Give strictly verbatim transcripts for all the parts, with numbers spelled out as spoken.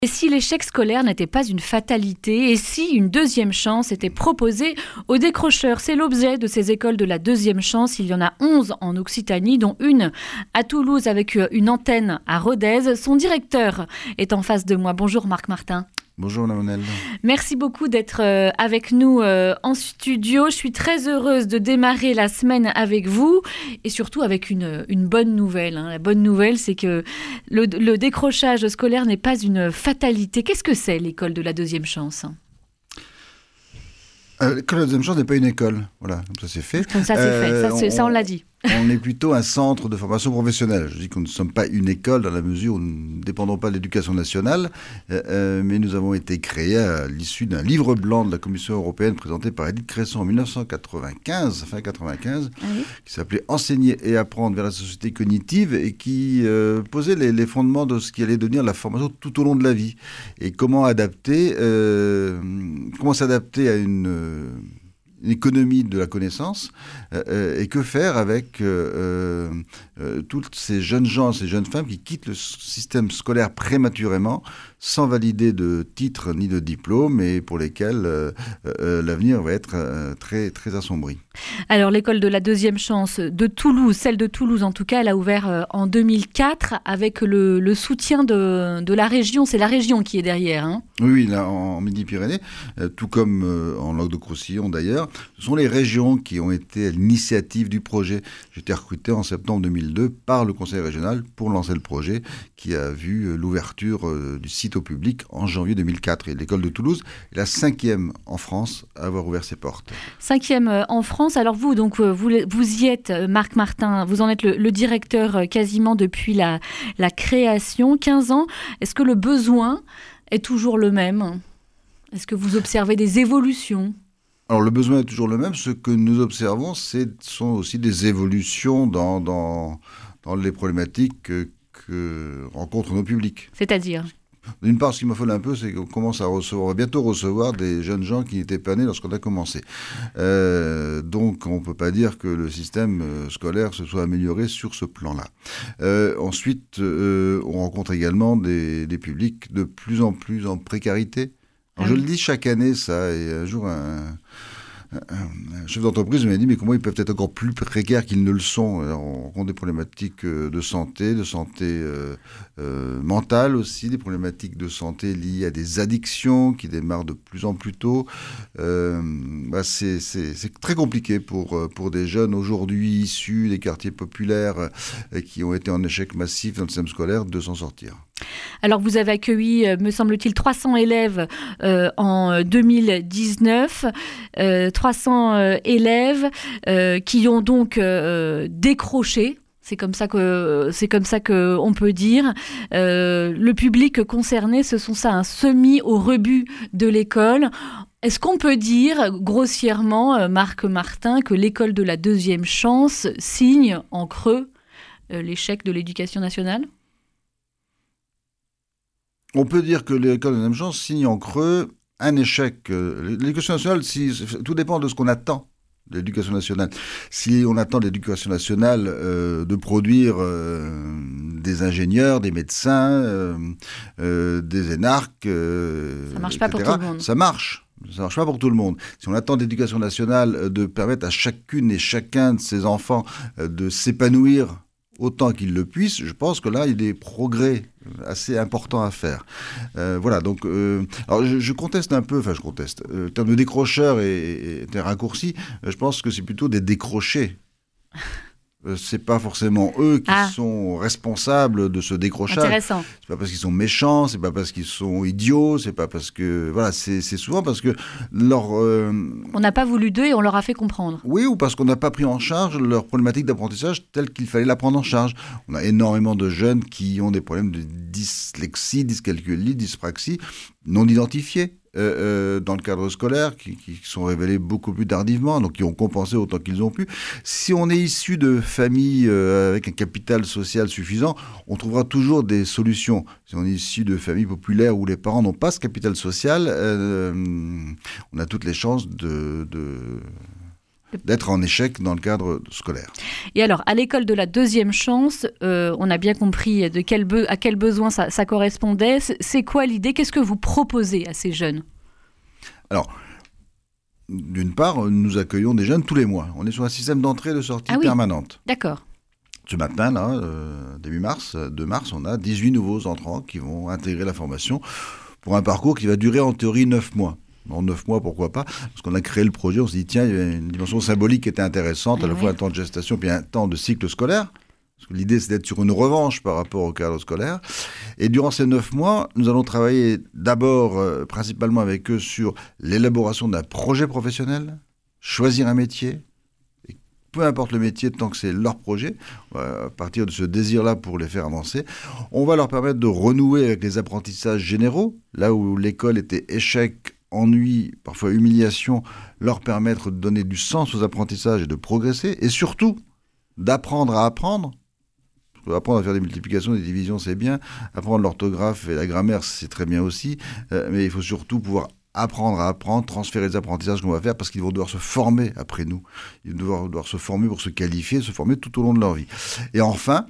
Et si l'échec scolaire n'était pas une fatalité, et si une deuxième chance était proposée aux décrocheurs? C'est l'objet de ces écoles de la deuxième chance. Il y en a onze en Occitanie, dont une à Toulouse avec une antenne à Rodez. Son directeur est en face de moi. Bonjour Marc Martin. Bonjour Lamonelle. Merci beaucoup d'être avec nous en studio. Je suis très heureuse de démarrer la semaine avec vous et surtout avec une, une bonne nouvelle. La bonne nouvelle, c'est que le, le décrochage scolaire n'est pas une fatalité. Qu'est-ce que c'est l'école de la deuxième chance ? euh, L'école de la deuxième chance n'est pas une école. Voilà, comme ça c'est fait. Comme ça c'est euh, fait, ça, c'est, on, ça on l'a dit. On est plutôt un centre de formation professionnelle. Je dis qu'on ne sommes pas une école dans la mesure où nous ne dépendons pas de l'éducation nationale, euh, mais nous avons été créés à l'issue d'un livre blanc de la Commission européenne présenté par Édith Cresson en dix-neuf cent quatre-vingt-quinze, fin quatre-vingt-quinze, ah oui. qui s'appelait « Enseigner et apprendre vers la société cognitive » et qui euh, posait les, les fondements de ce qui allait devenir la formation tout au long de la vie. Et comment adapter, euh, comment s'adapter à une... Euh, une économie de la connaissance, euh, et que faire avec euh, euh, toutes ces jeunes gens, ces jeunes femmes qui quittent le système scolaire prématurément, sans valider de titre ni de diplôme, et pour lesquels euh, euh, l'avenir va être euh, très, très assombri. Alors l'école de la deuxième chance de Toulouse, celle de Toulouse en tout cas, elle a ouvert euh, en deux mille quatre avec le, le soutien de, de la région. C'est la région qui est derrière. Hein. Oui, oui, là, en, en Midi-Pyrénées, euh, tout comme euh, en Languedoc-Roussillon d'ailleurs, ce sont les régions qui ont été à l'initiative du projet. J'ai été recruté en septembre deux mille deux par le conseil régional pour lancer le projet qui a vu euh, l'ouverture euh, du site au public en janvier deux mille quatre. Et l'école de Toulouse est la cinquième en France à avoir ouvert ses portes. Cinquième en France. Alors vous, donc vous, vous y êtes, Marc Martin, vous en êtes le, le directeur quasiment depuis la, la création, quinze ans. Est-ce que le besoin est toujours le même ? Est-ce que vous observez des évolutions ? Alors, le besoin est toujours le même. Ce que nous observons, ce sont aussi des évolutions dans, dans, dans les problématiques que, que rencontrent nos publics. C'est-à-dire ? D'une part, ce qui m'affole un peu, c'est qu'on commence à recevoir, on va bientôt recevoir des jeunes gens qui n'étaient pas nés lorsqu'on a commencé. Euh, donc, on ne peut pas dire que le système scolaire se soit amélioré sur ce plan-là. Euh, ensuite, euh, on rencontre également des, des publics de plus en plus en précarité. Alors, je le dis chaque année, ça, et un jour, un, un chef d'entreprise m'a dit, mais comment ils peuvent être encore plus précaires qu'ils ne le sont ? Alors, on rencontre des problématiques de santé, de santé euh, euh, mentale aussi, des problématiques de santé liées à des addictions qui démarrent de plus en plus tôt. Euh, bah c'est, c'est, c'est très compliqué pour, pour des jeunes aujourd'hui issus des quartiers populaires euh, qui ont été en échec massif dans le système scolaire de s'en sortir. Alors, vous avez accueilli, me semble-t-il, trois cents élèves euh, en deux mille dix-neuf, euh, trois cents euh, élèves euh, qui ont donc euh, décroché. C'est comme ça que c'est comme ça que on peut dire. Euh, le public concerné, ce sont ça, un semi au rebut de l'école. Est-ce qu'on peut dire grossièrement, Marc Martin, que l'école de la deuxième chance signe en creux euh, l'échec de l'éducation nationale ? On peut dire que l'école de la deuxième chance signe en creux un échec. L'éducation nationale, si, tout dépend de ce qu'on attend de l'éducation nationale. Si on attend de l'éducation nationale euh, de produire euh, des ingénieurs, des médecins, euh, euh, des énarques, euh, ça marche et pas cetera, pour tout le monde. Ça marche. Ça ne marche pas pour tout le monde. Si on attend de l'éducation nationale de permettre à chacune et chacun de ses enfants de s'épanouir autant qu'ils le puissent, je pense que là, il y a des progrès assez importants à faire. Euh, voilà, donc, euh, alors je, je conteste un peu, enfin je conteste, euh, le terme de décrocheur est, est un raccourci, je pense que c'est plutôt des décrochés. Euh, c'est pas forcément eux qui ah. sont responsables de ce décrochage. Intéressant. C'est pas parce qu'ils sont méchants, c'est pas parce qu'ils sont idiots, c'est pas parce que voilà, c'est, c'est souvent parce que leur. Euh... On n'a pas voulu d'eux et on leur a fait comprendre. Oui, ou parce qu'on n'a pas pris en charge leur problématique d'apprentissage telle qu'il fallait la prendre en charge. On a énormément de jeunes qui ont des problèmes de dyslexie, dyscalculie, dyspraxie non identifiés. Euh, euh, dans le cadre scolaire, qui, qui sont révélés beaucoup plus tardivement, donc qui ont compensé autant qu'ils ont pu. Si on est issu de familles euh, avec un capital social suffisant, on trouvera toujours des solutions. Si on est issu de familles populaires où les parents n'ont pas ce capital social, euh, on a toutes les chances de... de d'être en échec dans le cadre scolaire. Et alors, à l'école de la deuxième chance, euh, on a bien compris de quel be- à quel besoin ça, ça correspondait. C'est quoi l'idée? Qu'est-ce que vous proposez à ces jeunes? Alors, d'une part, nous accueillons des jeunes tous les mois. On est sur un système d'entrée et de sortie ah oui. permanente. D'accord. Ce matin, là, euh, début mars, deux mars, on a dix-huit nouveaux entrants qui vont intégrer la formation pour un parcours qui va durer en théorie neuf mois. En neuf mois, pourquoi pas? Parce qu'on a créé le projet, on s'est dit, tiens, il y a une dimension symbolique qui était intéressante, ah à la oui. fois un temps de gestation puis un temps de cycle scolaire. Parce que l'idée, c'est d'être sur une revanche par rapport au cadre scolaire. Et durant ces neuf mois, nous allons travailler d'abord, euh, principalement avec eux, sur l'élaboration d'un projet professionnel, choisir un métier. Et peu importe le métier, tant que c'est leur projet, à partir de ce désir-là pour les faire avancer, on va leur permettre de renouer avec les apprentissages généraux, là où l'école était échec, ennui, parfois humiliation, leur permettre de donner du sens aux apprentissages et de progresser, et surtout d'apprendre à apprendre. Apprendre à faire des multiplications, des divisions, c'est bien. Apprendre l'orthographe et la grammaire, c'est très bien aussi. Euh, mais il faut surtout pouvoir apprendre à apprendre, transférer les apprentissages qu'on va faire, parce qu'ils vont devoir se former après nous. Ils vont devoir, devoir se former pour se qualifier, se former tout au long de leur vie. Et enfin,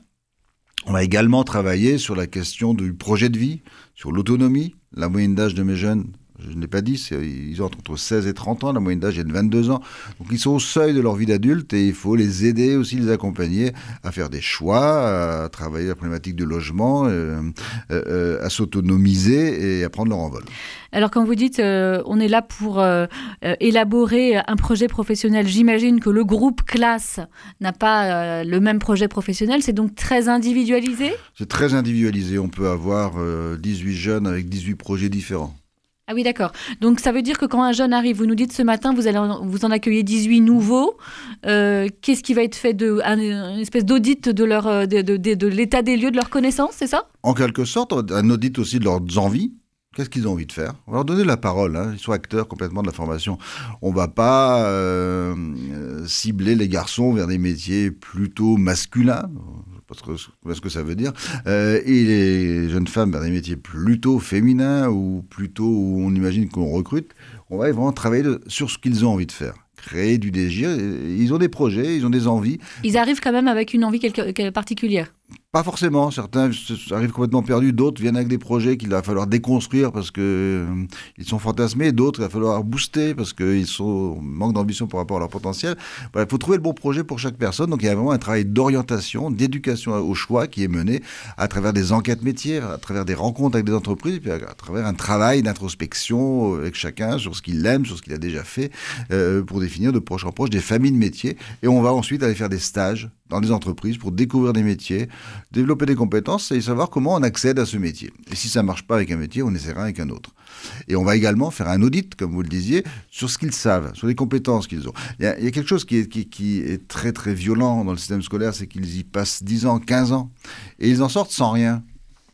on va également travailler sur la question du projet de vie, sur l'autonomie. La moyenne d'âge de mes jeunes, je ne l'ai pas dit, c'est, ils ont entre seize et trente ans, la moyenne d'âge est de vingt-deux ans. Donc ils sont au seuil de leur vie d'adulte et il faut les aider aussi, les accompagner à faire des choix, à travailler la problématique du logement, euh, euh, à s'autonomiser et à prendre leur envol. Alors quand vous dites euh, on est là pour euh, euh, élaborer un projet professionnel, j'imagine que le groupe classe n'a pas euh, le même projet professionnel, c'est donc très individualisé? C'est très individualisé, on peut avoir euh, dix-huit jeunes avec dix-huit projets différents. Ah oui, d'accord. Donc, ça veut dire que quand un jeune arrive, vous nous dites ce matin, vous allez en, vous en accueillez dix-huit nouveaux. Euh, qu'est-ce qui va être fait de, un, une espèce d'audit de, leur, de, de, de, de l'état des lieux de leurs connaissances, c'est ça? En quelque sorte, un audit aussi de leurs envies. Qu'est-ce qu'ils ont envie de faire? On va leur donner la parole, hein. Ils sont acteurs complètement de la formation. On ne va pas euh, cibler les garçons vers des métiers plutôt masculins, parce que ce que ça veut dire, euh, et les jeunes femmes vers des métiers plutôt féminins, ou plutôt où on imagine qu'on recrute. On va vraiment travailler de, sur ce qu'ils ont envie de faire. Créer du désir. Ils ont des projets, ils ont des envies. Ils arrivent quand même avec une envie quelque, quelque particulière? Pas forcément, certains arrivent complètement perdus, d'autres viennent avec des projets qu'il va falloir déconstruire parce qu'ils euh, sont fantasmés, d'autres il va falloir booster parce qu'ils manquent d'ambition par rapport à leur potentiel. Voilà, il faut trouver le bon projet pour chaque personne, donc il y a vraiment un travail d'orientation, d'éducation au choix qui est mené à travers des enquêtes métiers, à travers des rencontres avec des entreprises, puis à, à travers un travail d'introspection avec chacun sur ce qu'il aime, sur ce qu'il a déjà fait, euh, pour définir de proche en proche des familles de métiers, et on va ensuite aller faire des stages dans des entreprises pour découvrir des métiers, développer des compétences et savoir comment on accède à ce métier. Et si ça ne marche pas avec un métier, on essaiera avec un autre. Et on va également faire un audit, comme vous le disiez, sur ce qu'ils savent, sur les compétences qu'ils ont. Il y a, il y a quelque chose qui est, qui, qui est très très violent dans le système scolaire, c'est qu'ils y passent dix ans, quinze ans, et ils en sortent sans rien.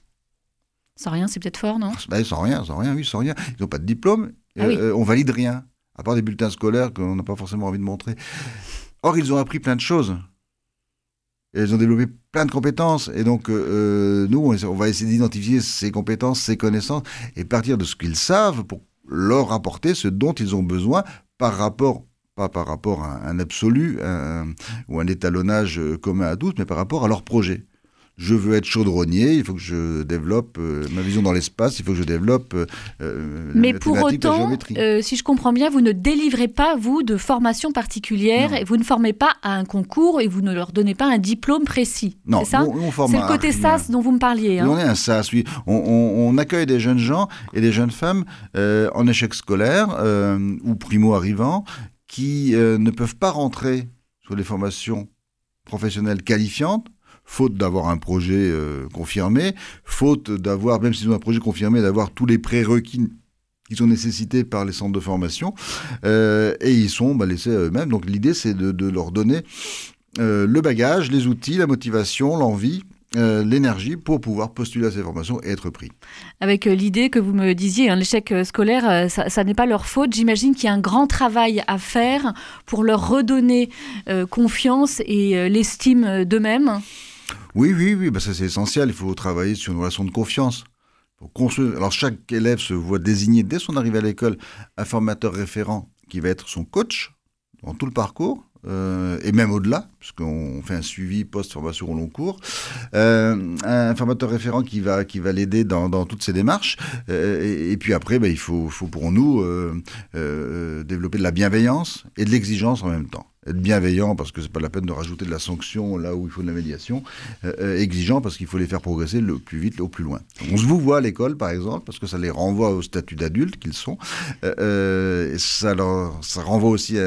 Sans rien, c'est peut-être fort, non? Ben, sans rien, sans rien, oui, sans rien. Ils n'ont pas de diplôme, ah oui. euh, on valide rien, à part des bulletins scolaires qu'on n'a pas forcément envie de montrer. Or, ils ont appris plein de choses. Et ils ont développé plein de compétences. Et donc, euh, nous, on, on va essayer d'identifier ces compétences, ces connaissances, et partir de ce qu'ils savent pour leur apporter ce dont ils ont besoin par rapport, pas par rapport à un absolu un, ou un étalonnage commun à tous, mais par rapport à leur projet. Je veux être chaudronnier, il faut que je développe euh, ma vision dans l'espace, il faut que je développe euh, Mais la pour autant, la géométrie. Euh, si je comprends bien, vous ne délivrez pas, vous, de formation particulière, non. Et vous ne formez pas à un concours, et vous ne leur donnez pas un diplôme précis. Non, c'est ça? Nous, on forme c'est le côté rien. S A S dont vous me parliez. Hein. Oui, on est un S A S, oui. On, on, on accueille des jeunes gens et des jeunes femmes euh, en échec scolaire euh, ou primo-arrivants qui euh, ne peuvent pas rentrer sur les formations professionnelles qualifiantes, faute d'avoir un projet euh, confirmé, faute d'avoir, même s'ils ont un projet confirmé, d'avoir tous les prérequis qui sont nécessités par les centres de formation, euh, et ils sont bah, laissés à eux-mêmes. Donc l'idée, c'est de, de leur donner euh, le bagage, les outils, la motivation, l'envie, euh, l'énergie pour pouvoir postuler à ces formations et être pris. Avec euh, l'idée que vous me disiez, hein, l'échec euh, scolaire, euh, ça, ça n'est pas leur faute. J'imagine qu'il y a un grand travail à faire pour leur redonner euh, confiance et euh, l'estime d'eux-mêmes. Oui, oui, oui, bah ça c'est essentiel. Il faut travailler sur une relation de confiance. Pour construire... Alors chaque élève se voit désigner dès son arrivée à l'école un formateur référent qui va être son coach dans tout le parcours. Euh, et même au-delà, puisqu'on fait un suivi post-formation au long cours. Euh, un formateur référent qui va, qui va l'aider dans, dans toutes ces démarches. Euh, et, et puis après, ben, il faut, faut pour nous euh, euh, développer de la bienveillance et de l'exigence en même temps. Être bienveillant parce que c'est pas la peine de rajouter de la sanction là où il faut de la médiation. Euh, exigeant parce qu'il faut les faire progresser le plus vite, au plus loin. On se vous voit à l'école, par exemple, parce que ça les renvoie au statut d'adultes qu'ils sont. Euh, et ça, leur, ça renvoie aussi à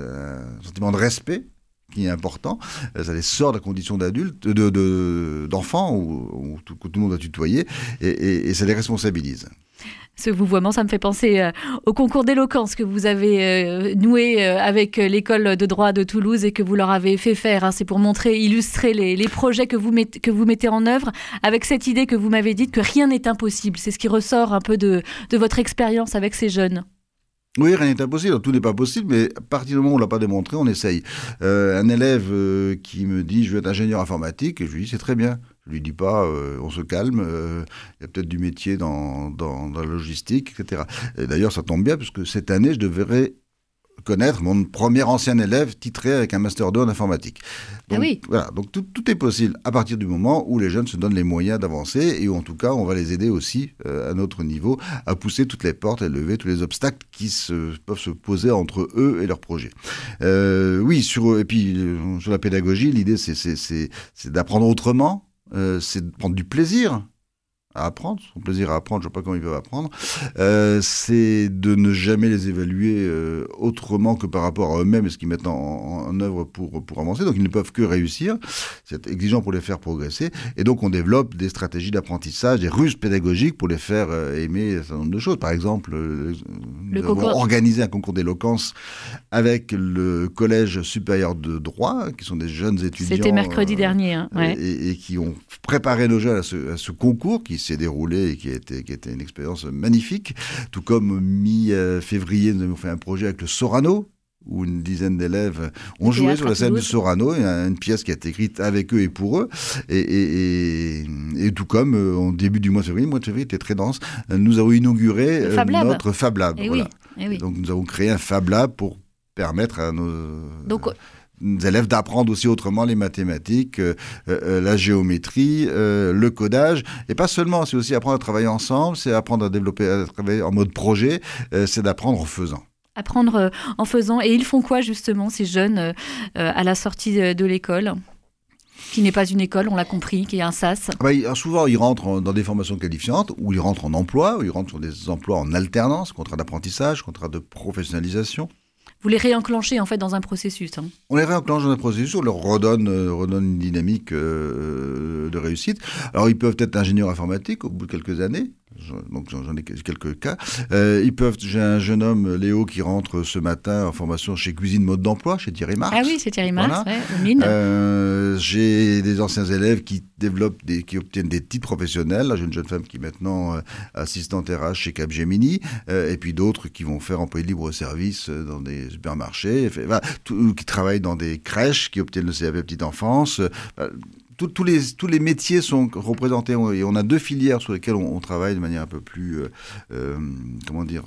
un sentiment de respect qui est important. Ça les sort de la condition d'adulte, de, de, d'enfant, où, où tout, tout le monde doit tutoyer, et, et, et ça les responsabilise. Ce vouvoiement, ça me fait penser euh, au concours d'éloquence que vous avez euh, noué euh, avec l'école de droit de Toulouse et que vous leur avez fait faire. Hein. C'est pour montrer, illustrer les, les projets que vous, met, que vous mettez en œuvre avec cette idée que vous m'avez dite que rien n'est impossible. C'est ce qui ressort un peu de, de votre expérience avec ces jeunes. Oui, rien n'est impossible, tout n'est pas possible, mais à partir du moment où on ne l'a pas démontré, on essaye. Euh, un élève euh, qui me dit « je veux être ingénieur informatique », et je lui dis « c'est très bien ». Je lui dis pas, euh, on se calme, il euh, y a peut-être du métier dans, dans, dans la logistique, et cetera. Et d'ailleurs, ça tombe bien, parce que cette année, je devrais connaître mon premier ancien élève titré avec un Master deux en informatique. Donc, ah oui. Voilà, donc tout, tout est possible à partir du moment où les jeunes se donnent les moyens d'avancer et où en tout cas on va les aider aussi euh, à notre niveau à pousser toutes les portes, à lever tous les obstacles qui se, peuvent se poser entre eux et leur projet. Euh, oui, sur, et puis euh, sur la pédagogie, l'idée c'est, c'est, c'est, c'est d'apprendre autrement, euh, c'est de prendre du plaisir à apprendre, son plaisir à apprendre, je ne sais pas comment ils peuvent apprendre, euh, c'est de ne jamais les évaluer euh, autrement que par rapport à eux-mêmes et ce qu'ils mettent en, en, en œuvre pour, pour avancer. Donc ils ne peuvent que réussir, c'est exigeant pour les faire progresser. Et donc on développe des stratégies d'apprentissage, des ruses pédagogiques pour les faire euh, aimer un certain nombre de choses. Par exemple, euh, le nous concours... avons organisé un concours d'éloquence avec le Collège supérieur de droit, qui sont des jeunes étudiants. C'était mercredi euh, dernier. Hein, ouais. et, et qui ont préparé nos jeunes à ce, à ce concours qui s'est déroulé et qui a été, qui a été une expérience magnifique. Tout comme mi-février, nous avons fait un projet avec le Sorano, où une dizaine d'élèves ont et joué sur la scène du Sorano, et une pièce qui a été écrite avec eux et pour eux. Et, et, et, et tout comme, euh, au début du mois de février, le mois de février était très dense, nous avons inauguré Fab Lab. notre Fab Lab. Et voilà. oui. Et oui. Donc nous avons créé un Fab Lab pour permettre à nos... Donc, des élèves d'apprendre aussi autrement les mathématiques, euh, euh, la géométrie, euh, le codage. Et pas seulement, c'est aussi apprendre à travailler ensemble, c'est apprendre à développer, à travailler en mode projet, euh, c'est d'apprendre en faisant. Apprendre euh, en faisant. Et ils font quoi justement, ces jeunes, euh, à la sortie de, de l'école ? Qui n'est pas une école, on l'a compris, qui est un sas. Bah, souvent, ils rentrent dans des formations qualifiantes, ou ils rentrent en emploi, ou ils rentrent sur des emplois en alternance, contrat d'apprentissage, contrat de professionnalisation. Vous les réenclenchez en fait dans un processus. Hein. On les réenclenche dans un processus, on leur redonne, euh, redonne une dynamique euh, de réussite. Alors ils peuvent être ingénieurs informatiques au bout de quelques années. Donc j'en ai quelques cas. Euh, ils peuvent. J'ai un jeune homme, Léo, qui rentre ce matin en formation chez Cuisine Mode d'Emploi, chez Thierry Marx. Ah oui, c'est Thierry Marx, voilà. ouais, aux mines. Euh, j'ai des anciens élèves qui développent, des, qui obtiennent des titres professionnels. Là, j'ai une jeune femme qui est maintenant euh, assistante R H chez Capgemini, euh, et puis d'autres qui vont faire employé de libre-service dans des supermarchés, fait, voilà, tout, qui travaillent dans des crèches, qui obtiennent le C A P petite enfance. Euh, Tous, tous, les, tous les métiers sont représentés et on a deux filières sur lesquelles on, on travaille de manière un peu plus, euh, euh, comment dire,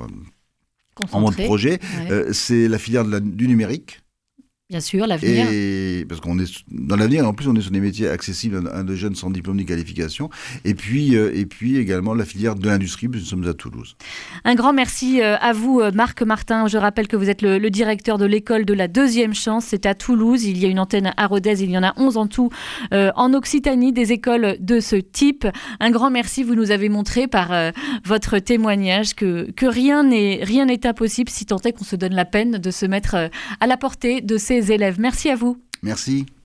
en mode projet. Ouais. Euh, c'est la filière de la, du numérique. Bien sûr, l'avenir. Et parce qu'on est dans l'avenir, en plus on est sur des métiers accessibles à de jeunes sans diplôme ni qualification. Et puis, euh, et puis également la filière de l'industrie, puisque nous sommes à Toulouse. Un grand merci à vous, Marc Martin. Je rappelle que vous êtes le, le directeur de l'école de la deuxième chance. C'est à Toulouse. Il y a une antenne à Rodez. Il y en a onze en tout euh, en Occitanie, des écoles de ce type. Un grand merci. Vous nous avez montré par euh, votre témoignage que, que rien n'est, rien n'est impossible si tant est qu'on se donne la peine de se mettre euh, à la portée de ces élèves. Merci à vous. Merci.